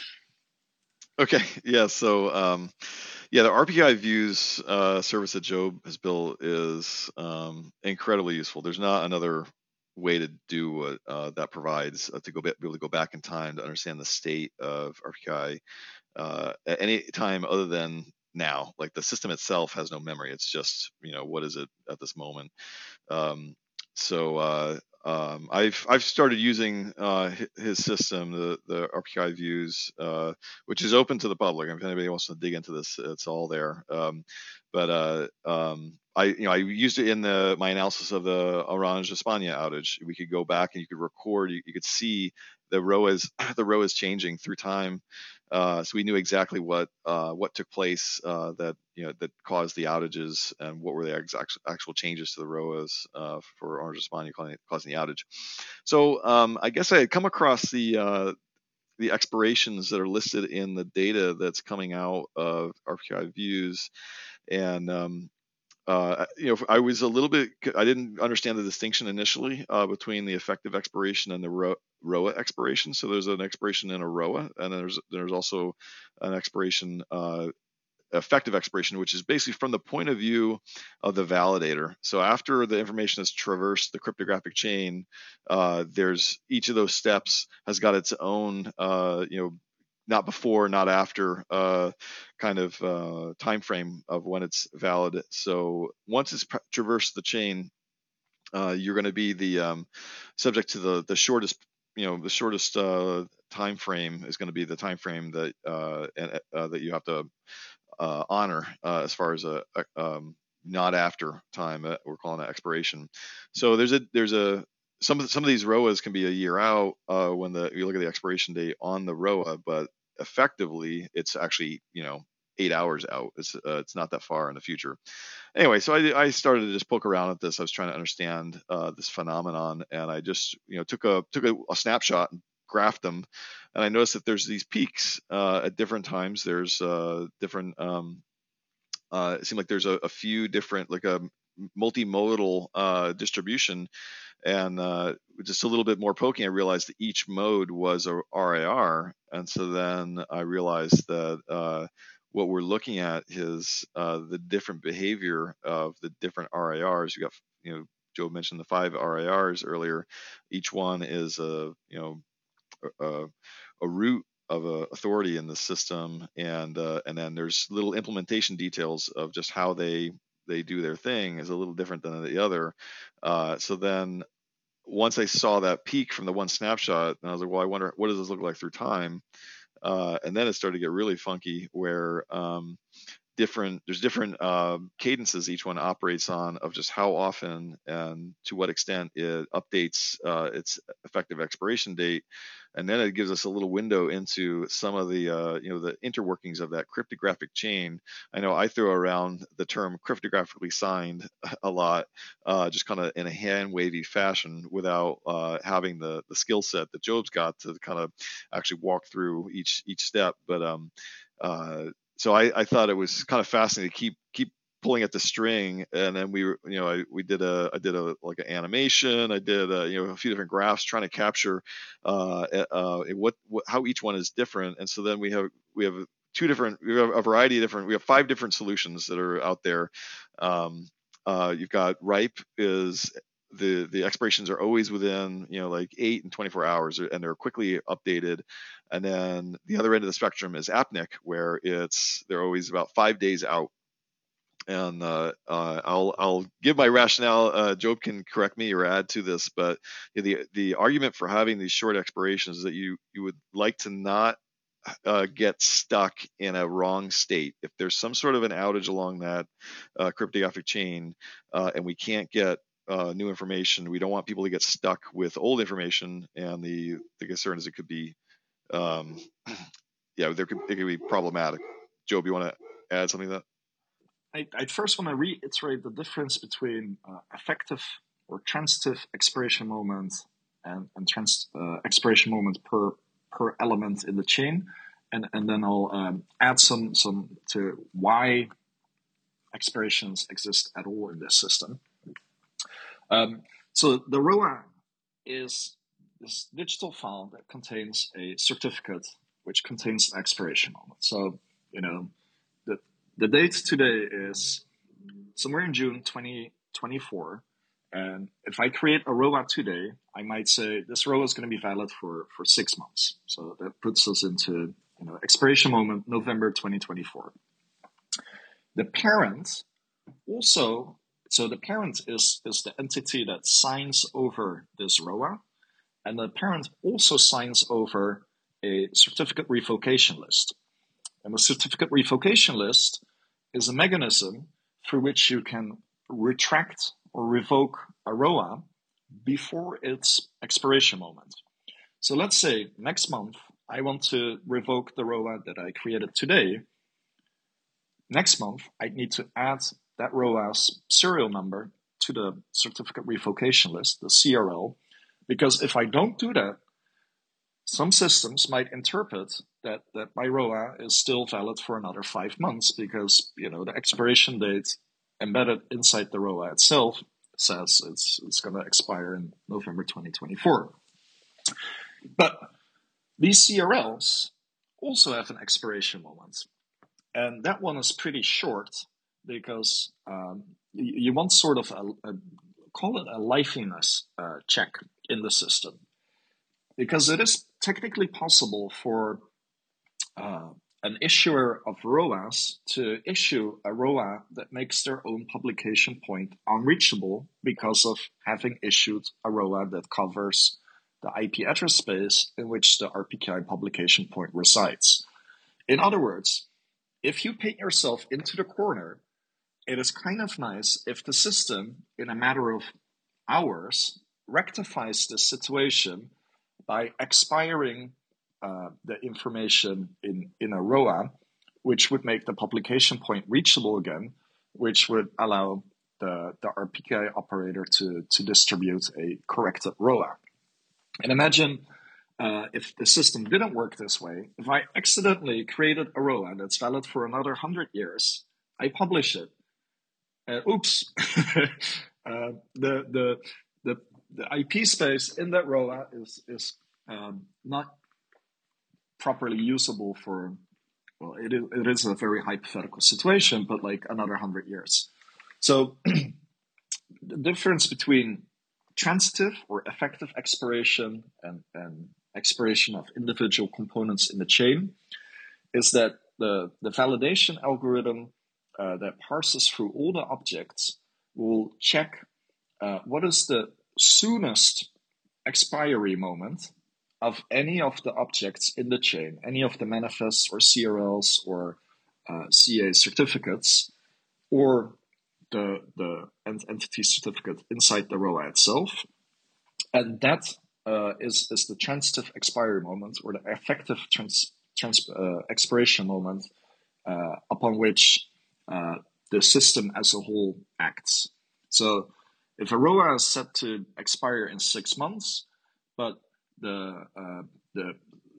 Okay, yeah, so um, yeah, the R P K I views uh, service that Joe has built is um, incredibly useful. There's not another way to do what uh, that provides uh, to go be able to go back in time to understand the state of R P K I uh, at any time other than now. Like the system itself has no memory. It's just, you know, what is it at this moment? Um, so uh, um, I've I've started using uh, his system, the the R P K I views, uh, which is open to the public. If anybody wants to dig into this, it's all there. Um, but uh, um, I you know I used it in the my analysis of the Orange España outage. We could go back and you could record. You, you could see the R O A is the R O A is changing through time. Uh, so we knew exactly what uh, what took place uh, that you know that caused the outages and what were the exact actual changes to the R O As uh, for Orange España causing the outage. So um, I guess I had come across the uh, the expirations that are listed in the data that's coming out of R P K I views, and um, uh, you know, I was a little bit, I didn't understand the distinction initially uh, between the effective expiration and the R O A expiration. So there's an expiration in a R O A, and there's there's also an expiration, uh, effective expiration, which is basically from the point of view of the validator. So after the information has traversed the cryptographic chain, uh, there's each of those steps has got its own, uh, you know, not before, not after uh, kind of uh, time frame of when it's valid. So once it's traversed the chain, uh, you're going to be the um, subject to the the shortest, you know, the shortest uh, time frame is going to be the time frame that uh, and, uh, that you have to uh, honor uh, as far as a, a um, not after time. Uh, we're calling it expiration. So there's a there's a Some of, some of these R O As can be a year out uh, when the you look at the expiration date on the R O A, but effectively it's actually, you know, eight hours out. It's uh, it's not that far in the future. Anyway, so I, I started to just poke around at this. I was trying to understand uh, this phenomenon, and I just you know took a took a, a snapshot and graphed them, and I noticed that there's these peaks uh, at different times. There's uh, different. Um, uh, it seemed like there's a, a few different like a multimodal uh, distribution. And uh, just a little bit more poking, I realized that each mode was a R A R. And so then I realized that uh, what we're looking at is uh, the different behavior of the different R A Rs. You got, you know, Joe mentioned the five R A Rs earlier. Each one is a, you know, a, a root of a authority in the system, and uh, and then there's little implementation details of just how they they do their thing is a little different than the other. Uh, so then once I saw that peak from the one snapshot, and I was like, well, I wonder what does this look like through time? Uh, and then it started to get really funky, where um, different there's different uh, cadences each one operates on of just how often and to what extent it updates uh, its effective expiration date, and then it gives us a little window into some of the uh, you know the interworkings of that cryptographic chain. I know I throw around the term cryptographically signed a lot, uh, just kind of in a hand wavy fashion without uh, having the the skill set that Job's got to kind of actually walk through each each step, but um uh so I, I thought it was kind of fascinating to keep keep pulling at the string, and then we were, you know, I we did a I did a like an animation, I did a, you know a few different graphs trying to capture uh, uh what, what how each one is different, and so then we have we have two different we have a variety of different we have five different solutions that are out there. Um, uh, you've got RIPE is the the expirations are always within, you know like eight and twenty-four hours, and they're quickly updated. And then the other end of the spectrum is AppNic, where it's they're always about five days out. And uh, uh, I'll I'll give my rationale. Uh, Job can correct me or add to this, but the the argument for having these short expirations is that you you would like to not uh, get stuck in a wrong state. If there's some sort of an outage along that uh, cryptographic chain, uh, and we can't get uh, new information, we don't want people to get stuck with old information. And the the concern is it could be, um, yeah, there could it could be problematic. Job, you want to add something to that? I, I first want to reiterate the difference between uh, effective or transitive expiration moment and, and trans, uh, expiration moment per per element in the chain, and and then I'll um, add some some to why expirations exist at all in this system. Um, so the R O A is this digital file that contains a certificate which contains an expiration moment. So you know the the date today is somewhere in June twenty twenty-four. And if I create a R O A today, I might say this R O A is going to be valid for, for six months. So that puts us into you know expiration moment November twenty twenty-four. The parent also, so the parent is, is the entity that signs over this R O A, and the parent also signs over a certificate revocation list. And the certificate revocation list is a mechanism through which you can retract or revoke a R O A before its expiration moment. So let's say next month I want to revoke the R O A that I created today. Next month I need to add that R O A's serial number to the certificate revocation list, the C R L, because if I don't do that, some systems might interpret that, that my R O A is still valid for another five months because you know the expiration date embedded inside the R O A itself says it's it's going to expire in November twenty twenty-four. But these C R Ls also have an expiration moment, and that one is pretty short because um, you, you want sort of a, a call it a liveliness uh, check in the system, because it is technically possible for uh, an issuer of R O As to issue a R O A that makes their own publication point unreachable because of having issued a R O A that covers the I P address space in which the R P K I publication point resides. In other words, if you paint yourself into the corner, it is kind of nice if the system, in a matter of hours, rectifies this situation by expiring uh, the information in, in a R O A, which would make the publication point reachable again, which would allow the, the R P K I operator to, to distribute a corrected R O A. And imagine uh, if the system didn't work this way, if I accidentally created a R O A that's valid for another one hundred years, I publish it, and oops, uh, the, the, the the I P space in that R O A is is um, not properly usable for, well, it is, it is a very hypothetical situation, but like another hundred years. So the difference between transitive or effective expiration and, and expiration of individual components in the chain is that the, the validation algorithm uh, that parses through all the objects will check uh, what is the soonest expiry moment of any of the objects in the chain, any of the manifests or C R Ls or uh, C A certificates, or the, the entity certificate inside the R O A itself. And that uh, is, is the transitive expiry moment, or the effective trans, trans, uh, expiration moment uh, upon which uh, the system as a whole acts. So if a R O A is set to expire in six months, but the uh, the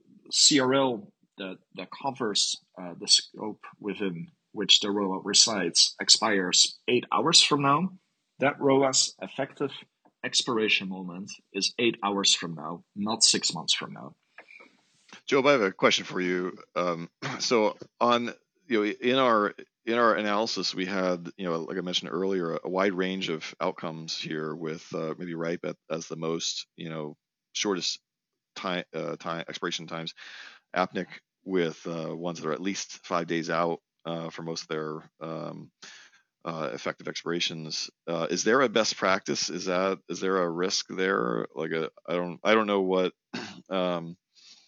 C R L that, that covers uh, the scope within which the R O A resides expires eight hours from now, that R O A's effective expiration moment is eight hours from now, not six months from now. Job, I have a question for you. Um, so on, you know, in our in our analysis, we had, you know, like I mentioned earlier, a wide range of outcomes here with uh, maybe RIPE at, as the most, you know, shortest time, uh, time expiration times, A P N I C with uh, ones that are at least five days out uh, for most of their um, uh, effective expirations. Uh, is there a best practice? Is that is there a risk there? Like a I don't I don't know what um,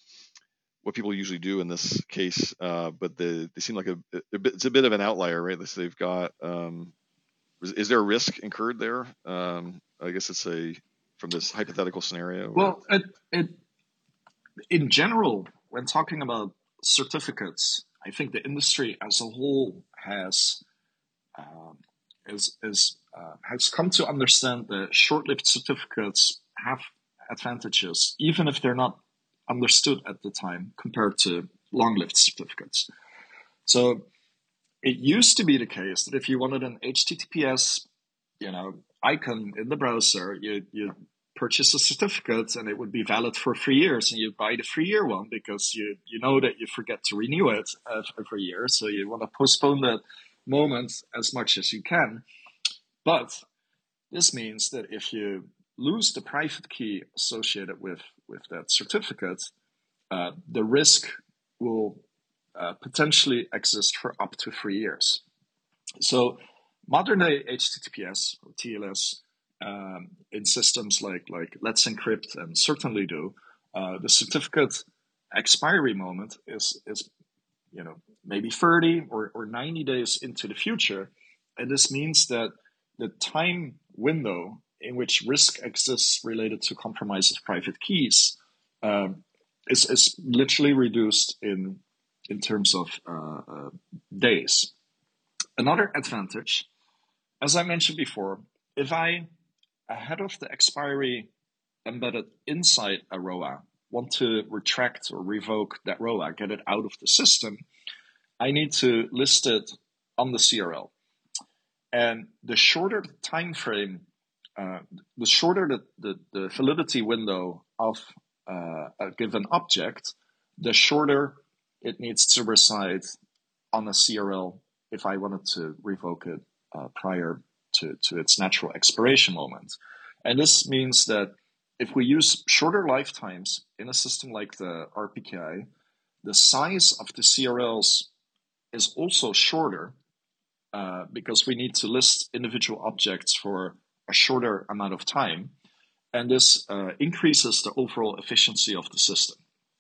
what people usually do in this case, uh, but they they seem like a it's a bit of an outlier, right? So they've got um, is, is there a risk incurred there? Um, I guess it's a from this hypothetical scenario. Well, it, it in general, when talking about certificates, I think the industry as a whole has um, is, is uh, has come to understand that short-lived certificates have advantages, even if they're not understood at the time, compared to long-lived certificates. So it used to be the case that if you wanted an H T T P S, you know, icon in the browser, you you purchase a certificate and it would be valid for three years, and you buy the three-year one because you you know that you forget to renew it every year, so you want to postpone that moment as much as you can. But this means that if you lose the private key associated with with that certificate, uh, the risk will uh, potentially exist for up to three years. So modern day H T T P S or T L S um, in systems like like Let's Encrypt and certainly do, uh, the certificate expiry moment is is you know maybe thirty or, or ninety days into the future, and this means that the time window in which risk exists related to compromise of private keys um, is is literally reduced in in terms of uh, uh, days. Another advantage, as I mentioned before, if I, ahead of the expiry embedded inside a R O A, want to retract or revoke that R O A, get it out of the system, I need to list it on the C R L. And the shorter the time frame, uh, the shorter the, the, the validity window of uh, a given object, the shorter it needs to reside on a C R L if I wanted to revoke it uh, prior to, to its natural expiration moment. And this means that if we use shorter lifetimes in a system like the R P K I, the size of the C R Ls is also shorter uh, because we need to list individual objects for a shorter amount of time. And this uh, increases the overall efficiency of the system.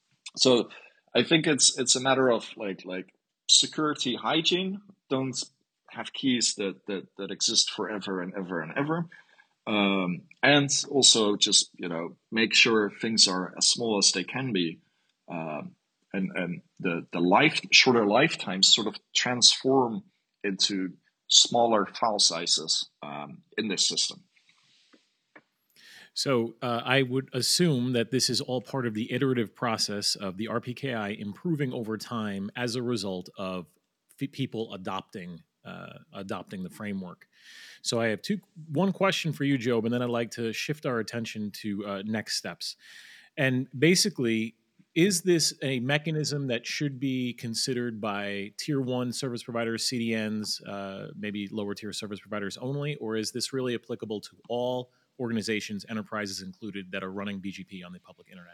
So I think it's it's a matter of like like security hygiene. Don't have keys that that, that exist forever and ever and ever. Um, and also just, you know, make sure things are as small as they can be. Um, and and the, the life shorter lifetimes sort of transform into smaller file sizes um, in this system. So uh, I would assume that this is all part of the iterative process of the R P K I improving over time as a result of f- people adopting uh, adopting the framework. So I have two, one question for you, Job, and then I'd like to shift our attention to uh, next steps. And basically, is this a mechanism that should be considered by tier one service providers, C D Ns, uh, maybe lower tier service providers only, or is this really applicable to all organizations, enterprises included, that are running B G P on the public internet?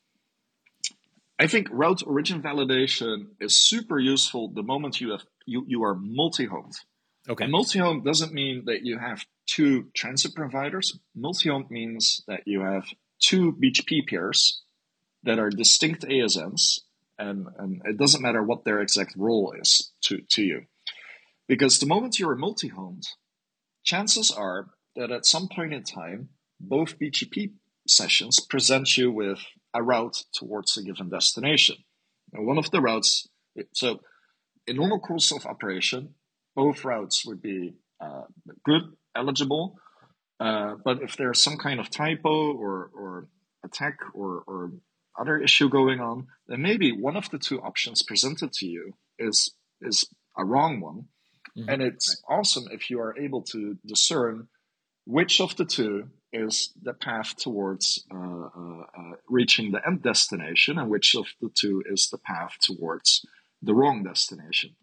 I think route origin validation is super useful the moment you have you, you are multi-homed. Okay. And multi-home doesn't mean that you have two transit providers. Multi-home means that you have two B G P peers that are distinct A S Ns, and, and it doesn't matter what their exact role is to, to you. Because the moment you're multi-homed, chances are that at some point in time, both B G P sessions present you with a route towards a given destination. And one of the routes, so in normal course of operation, both routes would be uh, good, eligible, uh, but if there's some kind of typo or, or attack or, or other issue going on, then maybe one of the two options presented to you is, is a wrong one. Mm-hmm. And it's right. awesome if you are able to discern which of the two is the path towards uh, uh, uh, reaching the end destination and which of the two is the path towards the wrong destination.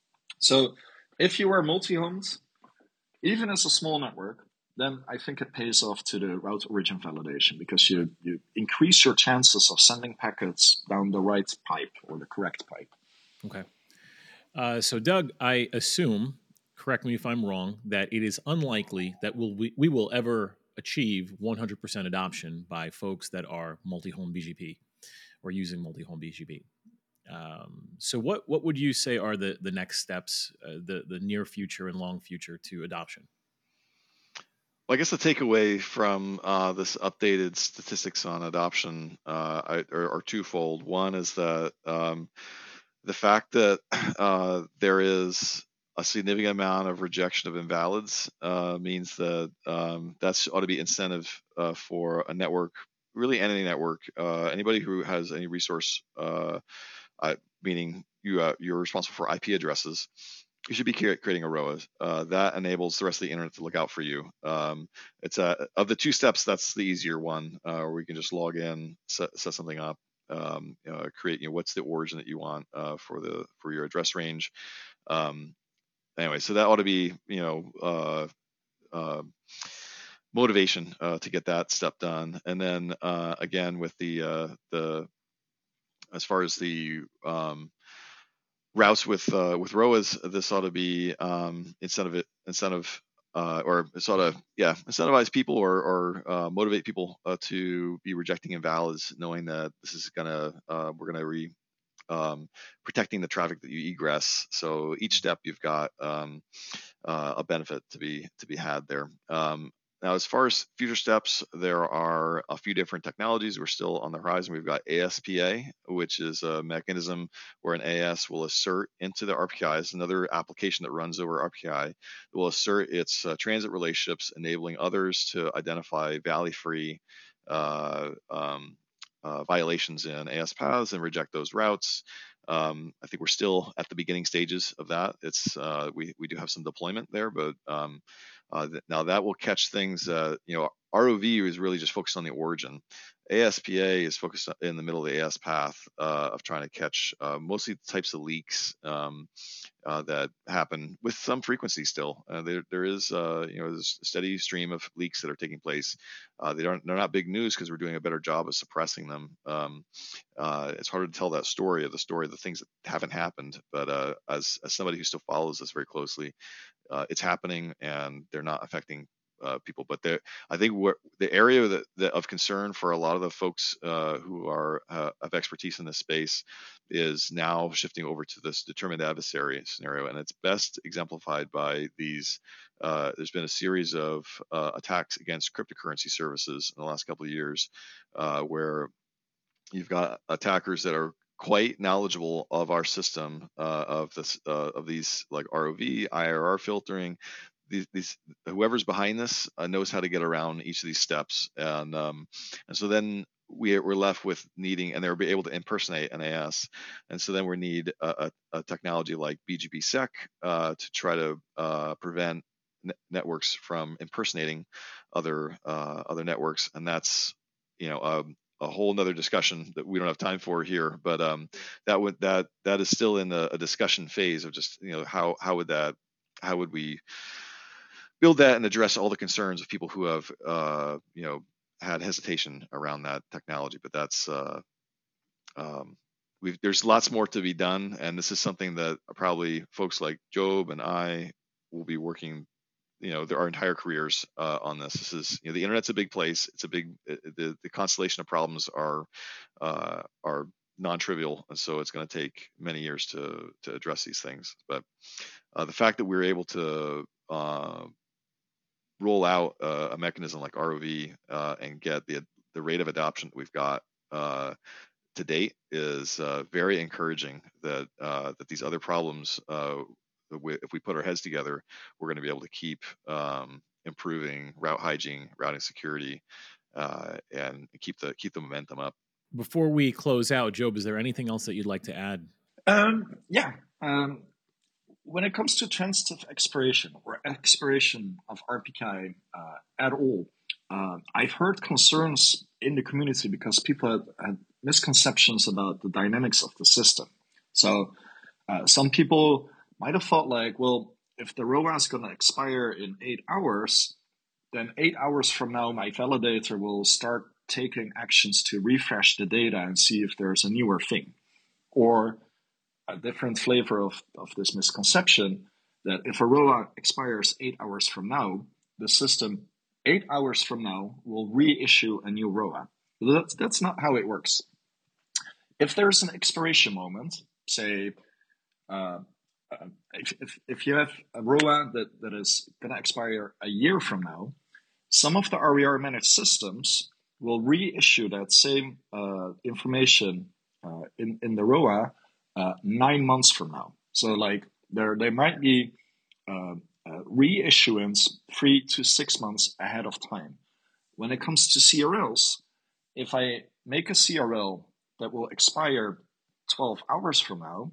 So if you are multi-homed, even as a small network, then I think it pays off to the route origin validation because you, you increase your chances of sending packets down the right pipe or the correct pipe. Okay. Uh, so, Doug, I assume, correct me if I'm wrong, that it is unlikely that we'll, we, we will ever achieve one hundred percent adoption by folks that are multi-home B G P or using multi-home B G P. Um, so what, what would you say are the, the next steps, uh, the, the near future and long future to adoption? Well, I guess the takeaway from uh, this updated statistics on adoption uh, are, are twofold. One is that um, the fact that uh, there is a significant amount of rejection of invalids uh, means that um, that ought to be incentive uh, for a network, really any network, uh, anybody who has any resource, uh, uh, meaning you, uh, you're responsible for I P addresses. You should be creating a R O A. Uh, that enables the rest of the internet to look out for you. Um, it's a, of the two steps, that's the easier one, uh, where you can just log in, set, set something up, um, you know, create, you know, what's the origin that you want uh, for the for your address range. Um, anyway, so that ought to be, you know, uh, uh, motivation uh, to get that step done. And then uh, again, with the uh, the as far as the um, routes with uh, with R O As, this ought to be um, instead of it instead of uh, or it's ought to yeah incentivize people or or uh, motivate people uh, to be rejecting invalids, knowing that this is gonna uh, we're gonna re um, protecting the traffic that you egress. So each step you've got um, uh, a benefit to be to be had there. Um, Now, as far as future steps, there are a few different technologies. We're still on the horizon. We've got A S P A, which is a mechanism where an A S will assert into the R P I. It's another application that runs over R P I. It will assert its uh, transit relationships, enabling others to identify valley-free uh, um, uh, violations in A S paths and reject those routes. Um, I think we're still at the beginning stages of that. It's uh, we we do have some deployment there, but um, uh, th- now that will catch things. Uh, you know, R O V is really just focused on the origin. A S P A is focused in the middle of the A S path uh, of trying to catch uh, mostly the types of leaks um, uh, that happen with some frequency still. Uh, there there is uh, you know there's a steady stream of leaks that are taking place. Uh, they aren't they're not big news because we're doing a better job of suppressing them. Um, uh, it's harder to tell that story of the story of the things that haven't happened. But uh, as as somebody who still follows this very closely, uh, it's happening and they're not affecting uh, people. But there, I think where, the area that, that of concern for a lot of the folks uh, who are uh, of expertise in this space is now shifting over to this determined adversary scenario, and it's best exemplified by these. Uh, there's been a series of uh, attacks against cryptocurrency services in the last couple of years, uh, where you've got attackers that are quite knowledgeable of our system, uh, of this, uh, of these like R O V, I R R filtering. These, these whoever's behind this uh, knows how to get around each of these steps, and um, and so then we, we're left with needing, and they'll be able to impersonate N A S. And so then we need a, a, a technology like B G P sec uh, to try to uh, prevent ne- networks from impersonating other uh, other networks. And that's, you know, um, a whole nother discussion that we don't have time for here. But um, that would that that is still in a, a discussion phase of just, you know, how how would that how would we build that and address all the concerns of people who have uh, you know had hesitation around that technology. But that's uh, um, we've, there's lots more to be done, and this is something that probably folks like Job and I will be working, you know, our entire careers uh, on this. This is, you know, the internet's a big place. It's a big, the, the constellation of problems are uh, are non-trivial, and so it's going to take many years to to address these things. But uh, the fact that we're able to uh, roll out uh, a mechanism like R O V uh, and get the the rate of adoption that we've got uh, to date is uh, very encouraging. That uh, that these other problems, uh, if we put our heads together, we're going to be able to keep um, improving route hygiene, routing security, uh, and keep the keep the momentum up. Before we close out, Job, is there anything else that you'd like to add? Um, yeah. Um, when it comes to transitive expiration or expiration of R P K I uh, at all, uh, I've heard concerns in the community because people had, had misconceptions about the dynamics of the system. So uh, some people might have thought like, well, if the R O A is going to expire in eight hours, then eight hours from now, my validator will start taking actions to refresh the data and see if there's a newer thing. Or a different flavor of, of this misconception that if a R O A expires eight hours from now, the system eight hours from now will reissue a new R O A. That's, that's not how it works. If there's an expiration moment, say, uh, uh, if, if, if you have a R O A that, that is going to expire a year from now, some of the R E R managed systems will reissue that same uh, information uh, in, in the R O A uh, nine months from now. So like there, there might be uh, uh, reissuance three to six months ahead of time. When it comes to C R Ls, if I make a C R L that will expire twelve hours from now,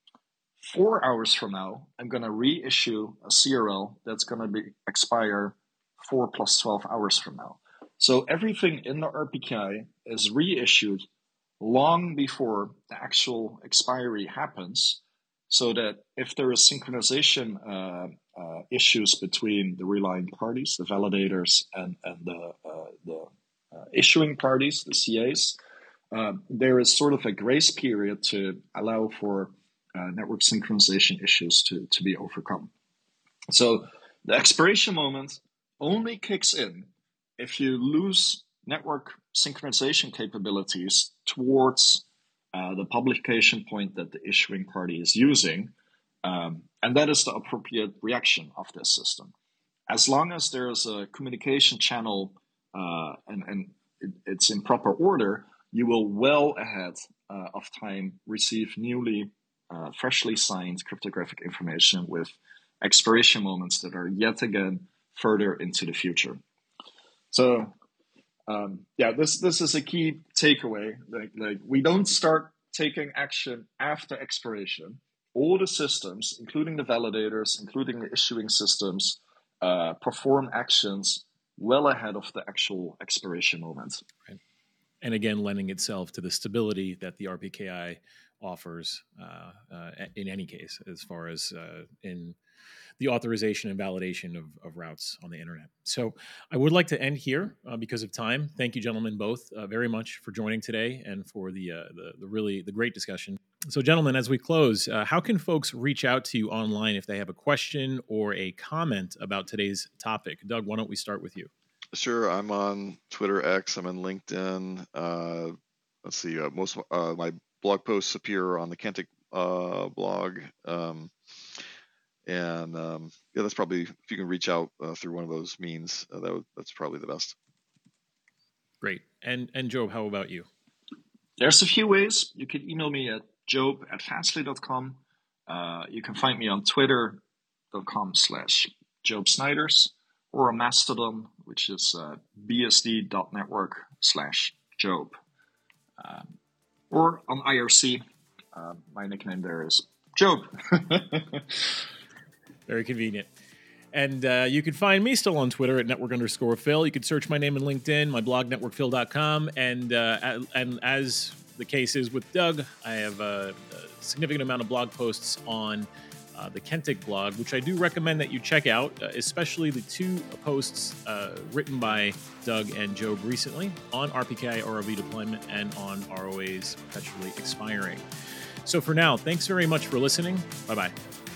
four hours from now, I'm going to reissue a C R L that's going to be expire four plus twelve hours from now. So everything in the R P K I is reissued long before the actual expiry happens, so that if there is synchronization uh, uh, issues between the relying parties, the validators, and, and the, uh, the uh, issuing parties, the C As, uh, there is sort of a grace period to allow for uh, network synchronization issues to, to be overcome. So the expiration moment only kicks in if you lose network synchronization capabilities towards uh, the publication point that the issuing party is using. Um, and that is the appropriate reaction of this system. As long as there is a communication channel uh, and, and it, it's in proper order, you will well ahead uh, of time receive newly, uh, freshly signed cryptographic information with expiration moments that are yet again further into the future. So um, yeah, this this is a key takeaway. Like, like we don't start taking action after expiration. All the systems, including the validators, including the issuing systems, uh, perform actions well ahead of the actual expiration moment. Right. And again, lending itself to the stability that the R P K I offers uh, uh, in any case, as far as uh, in the authorization and validation of, of routes on the internet. So I would like to end here uh, because of time. Thank you, gentlemen, both uh, very much for joining today and for the, uh, the the really the great discussion. So, gentlemen, as we close, uh, how can folks reach out to you online if they have a question or a comment about today's topic? Doug, why don't we start with you? Sure. I'm on Twitter, X. I'm on LinkedIn. Uh, let's see. Uh, most uh, my blog posts appear on the Kentic uh, blog. Um, And um, yeah, that's probably, if you can reach out uh, through one of those means, uh, that would, that's probably the best. Great. And and Job, how about you? There's a few ways. You can email me at job at fastly dot com. Uh, you can find me on twitter.com slash Job Snyders or on Mastodon, which is uh, bsd.network slash Job. Um, or on I R C, uh, my nickname there is Job. Very convenient. And uh, you can find me still on Twitter at network underscore Phil. You can search my name in LinkedIn, my blog, network phil dot com. And, uh, and as the case is with Doug, I have a, a significant amount of blog posts on uh, the Kentic blog, which I do recommend that you check out, uh, especially the two posts uh, written by Doug and Job recently on R P K I R O V deployment and on R O As perpetually expiring. So for now, thanks very much for listening. Bye-bye.